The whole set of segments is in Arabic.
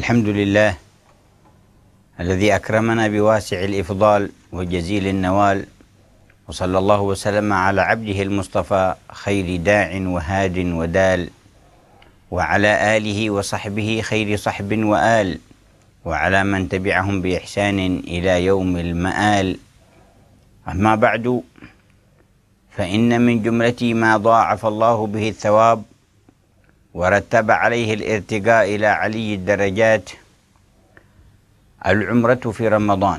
الحمد لله الذي أكرمنا بواسع الإفضال وجزيل النوال، وصلى الله وسلم على عبده المصطفى خير داع وهاد ودال، وعلى آله وصحبه خير صحب وآل، وعلى من تبعهم بإحسان إلى يوم المآل. أما بعد، فإن من جملة ما ضاعف الله به الثواب ورتب عليه الارتقاء إلى علي الدرجات العمرة في رمضان.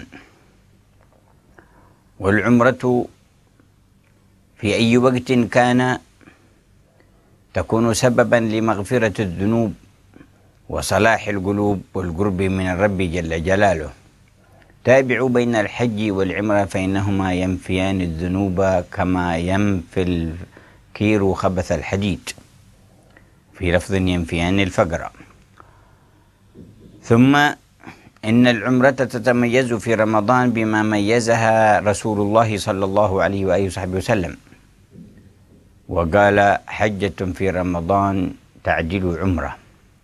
والعمرة في أي وقت كان تكون سببا لمغفرة الذنوب وصلاح القلوب والقرب من الرب جل جلاله. تابعوا بين الحج والعمرة فإنهما ينفيان الذنوب كما ينفي الكير خبث الحديد، في لفظ ينفيان الفقر. ثم إن العمرة تتميز في رمضان بما ميزها رسول الله صلى الله عليه وآله وصحبه وسلم، وقال: حجة في رمضان تعدل عمرة.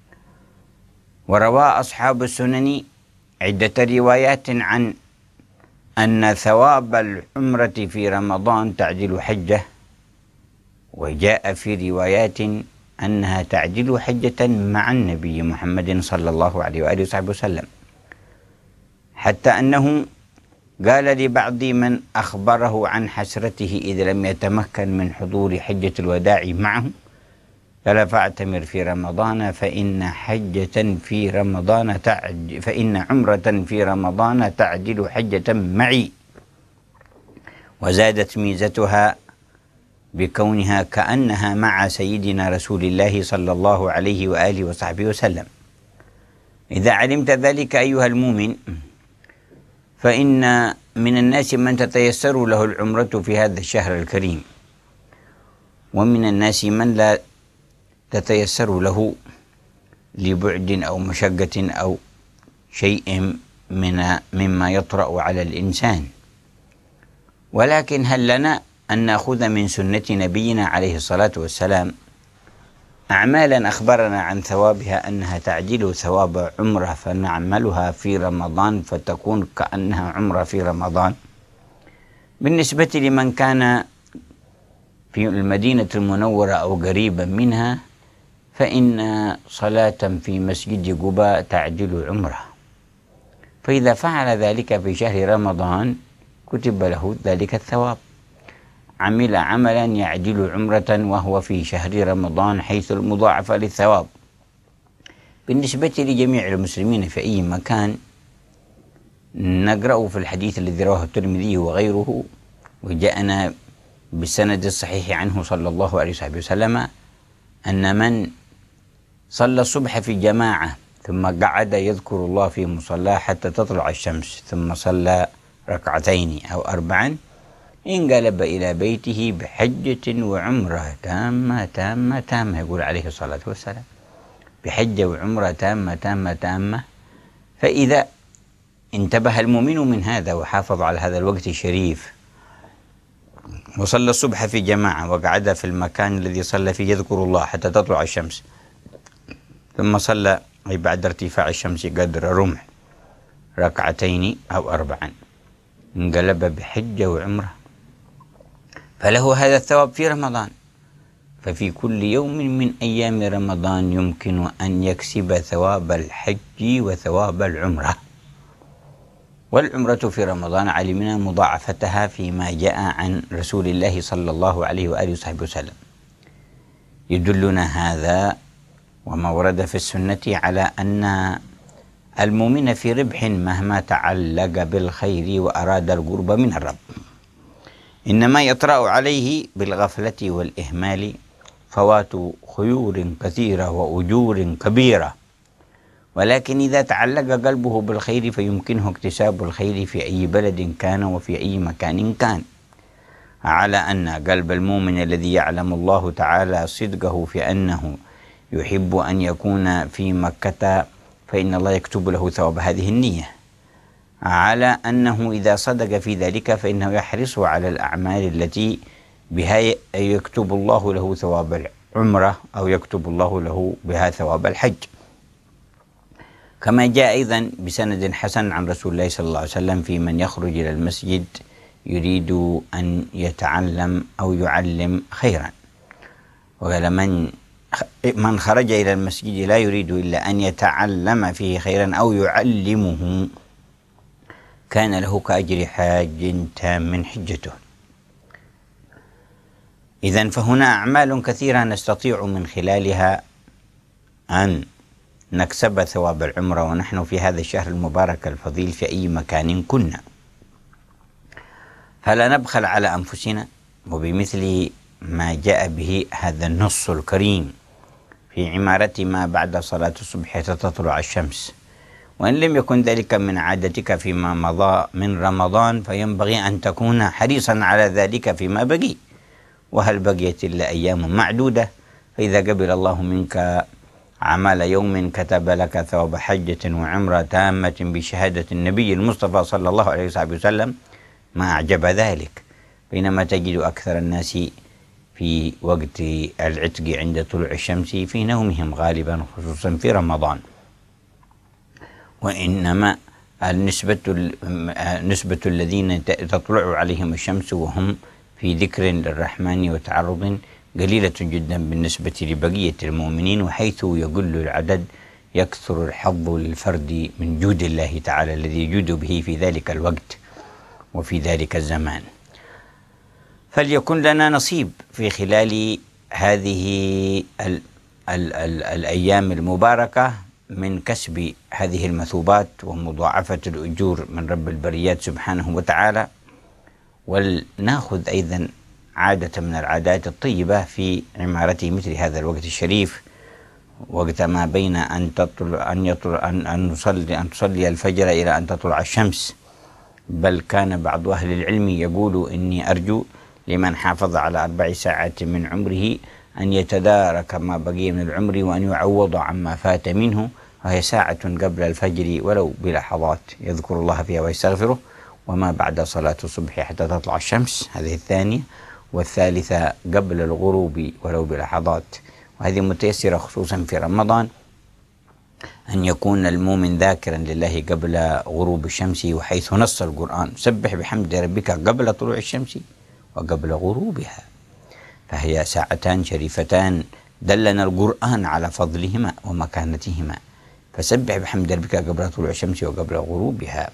وروى أصحاب السنن عدة روايات عن أن ثواب العمرة في رمضان تعدل حجة، وجاء في روايات أنها تعدل حجة مع النبي محمد صلى الله عليه وآله وصحبه وسلم، حتى أنه قال لبعض من أخبره عن حسرته إذا لم يتمكن من حضور حجة الوداع معه، قال: فاعتمر في رمضان فإن عمرة في رمضان تعدل حجة معي. وزادت ميزتها بكونها كأنها مع سيدنا رسول الله صلى الله عليه وآله وصحبه وسلم. إذا علمت ذلك أيها المؤمن، فإن من الناس من تتيسر له العمرة في هذا الشهر الكريم، ومن الناس من لا تتيسر له لبعد أو مشقة أو شيء مما يطرأ على الإنسان. ولكن هل لنا أن نأخذ من سنة نبينا عليه الصلاة والسلام أعمالا أخبرنا عن ثوابها أنها تعدل ثواب عمرة، فنعملها في رمضان فتكون كأنها عمرة في رمضان؟ بالنسبة لمن كان في المدينة المنورة أو قريبا منها، فإن صلاة في مسجد قباء تعدل عمرة، فإذا فعل ذلك في شهر رمضان كتب له ذلك الثواب، عمل عملا يعدل عمرة وهو في شهر رمضان، حيث المضاعفة للثواب. بالنسبة لجميع المسلمين في أي مكان، نقرأ في الحديث الذي رواه الترمذي وغيره، وجاءنا بالسند الصحيح عنه صلى الله عليه وسلم، أن من صلى الصبح في جماعة ثم قعد يذكر الله في مصلاه حتى تطلع الشمس، ثم صلى ركعتين أو أربعا، انقلب إلى بيته بحجة وعمرة تامة تامة تامة، يقول عليه الصلاة والسلام: بحجة وعمرة تامة تامة تامة. فإذا انتبه المؤمن من هذا وحافظ على هذا الوقت الشريف، وصلى الصبح في جماعة وقعد في المكان الذي صلى فيه يذكر الله حتى تطلع الشمس، ثم صلى أي بعد ارتفاع الشمس قدر رمح ركعتين أو أربعا، انقلب بحجة وعمرة، فله هذا الثواب في رمضان. ففي كل يوم من أيام رمضان يمكن أن يكسب ثواب الحج وثواب العمرة. والعمرة في رمضان علمنا مضاعفتها فيما جاء عن رسول الله صلى الله عليه وآله وصحبه وسلم. يدلنا هذا وما ورد في السنة على أن المؤمن في ربح مهما تعلق بالخير وأراد القرب من الرب، إنما يطرأ عليه بالغفلة والإهمال فوات خيور كثيرة وأجور كبيرة. ولكن إذا تعلق قلبه بالخير فيمكنه اكتساب الخير في أي بلد كان وفي أي مكان كان، على أن قلب المؤمن الذي يعلم الله تعالى صدقه في أنه يحب أن يكون في مكة، فإن الله يكتب له ثواب هذه النية، على أنه إذا صدق في ذلك فإنه يحرص على الأعمال التي بها يكتب الله له ثواب العمرة أو يكتب الله له بها ثواب الحج. كما جاء أيضا بسند حسن عن رسول الله صلى الله عليه وسلم في من يخرج إلى المسجد يريد أن يتعلم أو يعلم خيرا، وقال من خرج إلى المسجد لا يريد إلا أن يتعلم فيه خيرا أو يعلمه كان له كأجر حاج تام حجته. إذن فهنا أعمال كثيرة نستطيع من خلالها أن نكسب ثواب العمرة ونحن في هذا الشهر المبارك الفضيل في أي مكان كنا، فلا نبخل على أنفسنا وبمثل ما جاء به هذا النص الكريم في عمارة ما بعد صلاة الصبح حتى تطلع الشمس. وإن لم يكن ذلك من عادتك فيما مضى من رمضان فينبغي أن تكون حريصا على ذلك فيما بقي، وهل بقيت إلا أيام معدودة، فإذا قبل الله منك عمل يوم كتب لك ثواب حجة وعمرة تامة بشهادة النبي المصطفى صلى الله عليه وسلم ما أعجب ذلك. بينما تجد أكثر الناس في وقت العتق عند طلوع الشمس في نومهم غالبا، خصوصا في رمضان، وإنما نسبة الذين تطلع عليهم الشمس وهم في ذكر للرحمن وتعرض قليلة جدا بالنسبة لبقية المؤمنين، وحيث يقل العدد يكثر الحظ للفرد من جود الله تعالى الذي يجود به في ذلك الوقت وفي ذلك الزمان. فليكن لنا نصيب في خلال هذه الأيام المباركة من كسب هذه المثوبات ومضاعفة الأجور من رب البريات سبحانه وتعالى، ولنأخذ أيضا عادة من العادات الطيبة في عمارة مثل هذا الوقت الشريف، وقت ما بين أن تصلي الفجر إلى أن تطلع الشمس. بل كان بعض أهل العلم يقول إني أرجو لمن حافظ على 4 ساعات من عمره أن يتدارك ما بقي من العمر وأن يعوض عما فات منه، وهي ساعة قبل الفجر ولو بلحظات يذكر الله فيها ويستغفره، وما بعد صلاة الصبح حتى تطلع الشمس، هذه الثانية، والثالثة قبل الغروب ولو بلحظات. وهذه متيسرة خصوصا في رمضان أن يكون المؤمن ذاكرا لله قبل غروب الشمس، وحيث نص القرآن سبح بحمد ربك قبل طلوع الشمس وقبل غروبها، فهي ساعتان شريفتان دلنا القرآن على فضلهما ومكانتهما، فسبح بحمد ربك قبل طلوع الشمس وقبل غروبها.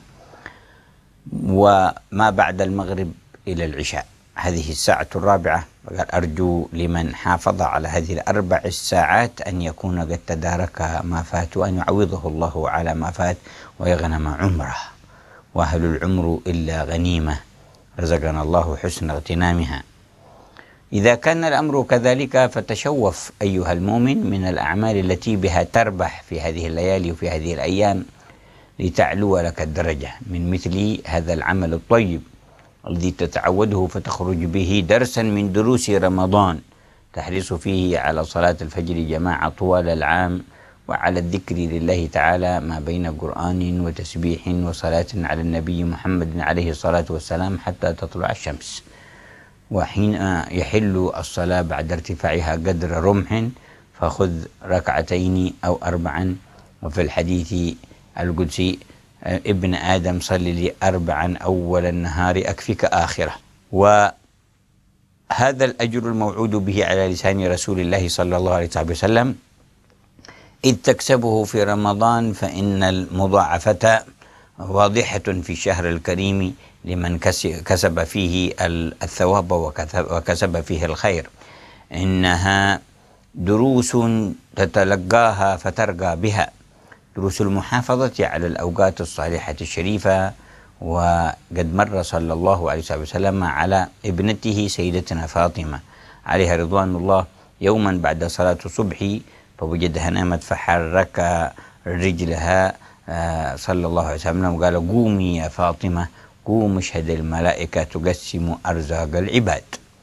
وما بعد المغرب إلى العشاء هذه الساعة الرابعة، قال أرجو لمن حافظ على هذه ال4 ساعات أن يكون قد تدارك ما فات وأن يعوضه الله على ما فات ويغنم عمره، وهل العمر إلا غنيمة رزقنا الله حسن اغتنامها. إذا كان الأمر كذلك فتشوف أيها المؤمن من الأعمال التي بها تربح في هذه الليالي وفي هذه الأيام لتعلو لك الدرجة، من مثل هذا العمل الطيب الذي تتعوده فتخرج به درسا من دروس رمضان تحرص فيه على صلاة الفجر جماعة طوال العام، وعلى الذكر لله تعالى ما بين قرآن وتسبيح وصلاة على النبي محمد عليه الصلاة والسلام حتى تطلع الشمس. وحين يحل الصلاة بعد ارتفاعها قدر رمح فخذ 2 أو 4، وفي الحديث القدسي ابن آدم صل لي 4 أول النهار أكفك آخرة. وهذا الأجر الموعود به على لسان رسول الله صلى الله عليه وسلم إذ تكسبه في رمضان، فإن المضاعفة واضحة في الشهر الكريم لمن كسب فيه الثواب وكسب فيه الخير. إنها دروس تتلقاها فترقى بها، دروس المحافظة على الأوقات الصالحة الشريفة. وقد مر صلى الله عليه وسلم على ابنته سيدتنا فاطمة عليها رضوان الله يوما بعد صلاة الصبح فوجدها نامت، فحرك رجلها صلى الله عليه وسلم وقال قومي يا فاطمة قوم اشهد الملائكة تقسم أرزاق العباد،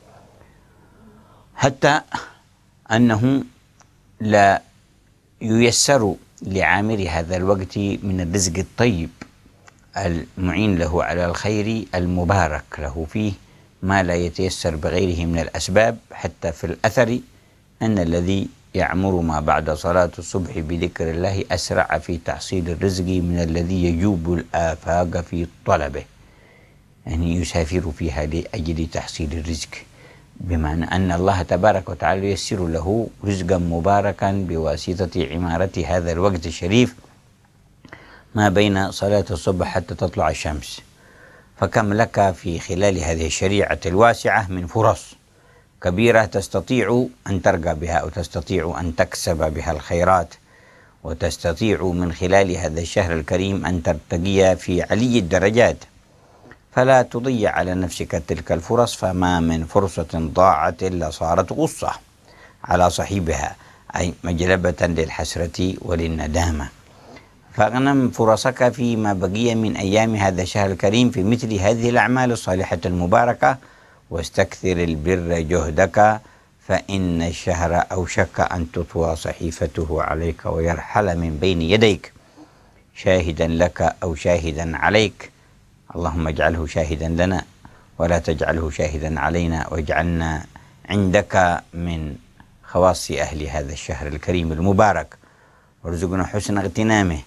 حتى أنه لا ييسر لعامل هذا الوقت من الرزق الطيب المعين له على الخير المبارك له فيه ما لا يتيسر بغيره من الأسباب، حتى في الأثر أن الذي يعمر ما بعد صلاة الصبح بذكر الله أسرع في تحصيل الرزق من الذي يجوب الآفاق في طلبه، يعني يسافر فيها لأجل تحصيل الرزق، بمعنى أن الله تبارك وتعالى ييسر له رزقا مباركا بواسطة عمارة هذا الوقت الشريف ما بين صلاة الصبح حتى تطلع الشمس. فكم لك في خلال هذه الشريعة الواسعة من فرص كبيرة تستطيع أن ترقى بها، أو تستطيع أن تكسب بها الخيرات، وتستطيع من خلال هذا الشهر الكريم أن ترتقي في علي الدرجات. فلا تضيع على نفسك تلك الفرص، فما من فرصة ضاعت إلا صارت غصة على صاحبها، أي مجلبة للحسرة وللندامة. فاغنم فرصك فيما بقي من أيام هذا الشهر الكريم في مثل هذه الأعمال الصالحة المباركة، واستكثر البر جهدك، فإن الشهر أوشك أن تطوى صحيفته عليك ويرحل من بين يديك، شاهدا لك أو شاهدا عليك. اللهم اجعله شاهدا لنا ولا تجعله شاهدا علينا، واجعلنا عندك من خواص أهل هذا الشهر الكريم المبارك، وارزقنا حسن اغتنامه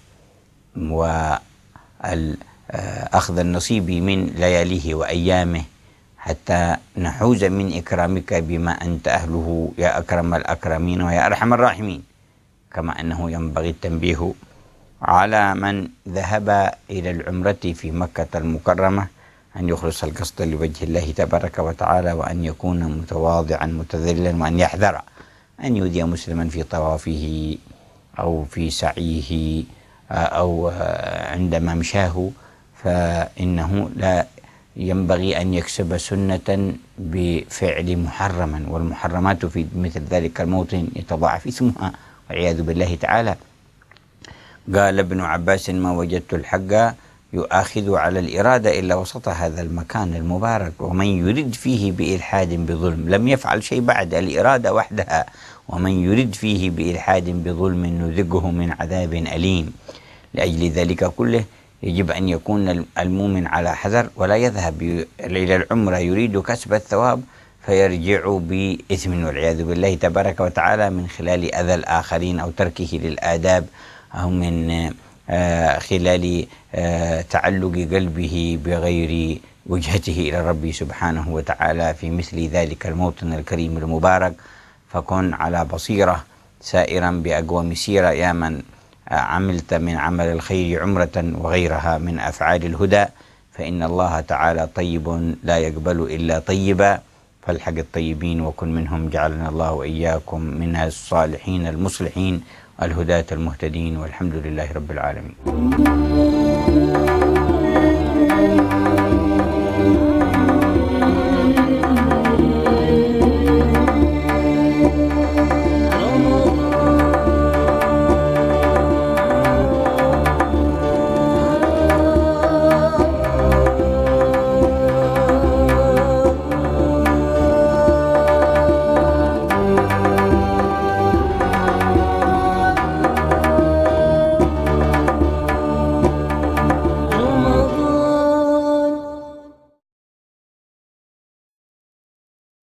وأخذ النصيب من لياليه وأيامه، حتى نحوز من إكرامك بما أنت أهله يا أكرم الأكرمين ويا أرحم الراحمين. كما أنه ينبغي التنبيه على من ذهب إلى العمرة في مكة المكرمة أن يخلص القصد لوجه الله تبارك وتعالى، وأن يكون متواضعا متذللا، وأن يحذر أن يؤذي مسلما في طوافه أو في سعيه أو عندما مشاه، فإنه لا ينبغي أن يكسب سنة بفعل محرما، والمحرمات في مثل ذلك الموطن يتضاعف اسمها والعياذ بالله تعالى. قال ابن عباس: ما وجدت الحق يؤاخذ على الإرادة إلا وسط هذا المكان المبارك، ومن يرد فيه بإلحاد بظلم لم يفعل شيء بعد الإرادة وحدها، ومن يرد فيه بإلحاد بظلم نذقه من عذاب أليم. لأجل ذلك كله يجب أن يكون المؤمن على حذر، ولا يذهب إلى العمرة يريد كسب الثواب فيرجع بإثم والعياذ بالله تبارك وتعالى، من خلال أذى الآخرين أو تركه للآداب، أو من خلال تعلق قلبه بغير وجهته إلى الرب سبحانه وتعالى في مثل ذلك الموطن الكريم المبارك. فكن على بصيرة سائرا بأقوم سيرة يا من عملت من عمل الخير عمرة وغيرها من أفعال الهدى، فإن الله تعالى طيب لا يقبل إلا طيبا، فالحق الطيبين وكن منهم، جعلنا الله وإياكم من الصالحين المصلحين الهداة المهتدين، والحمد لله رب العالمين.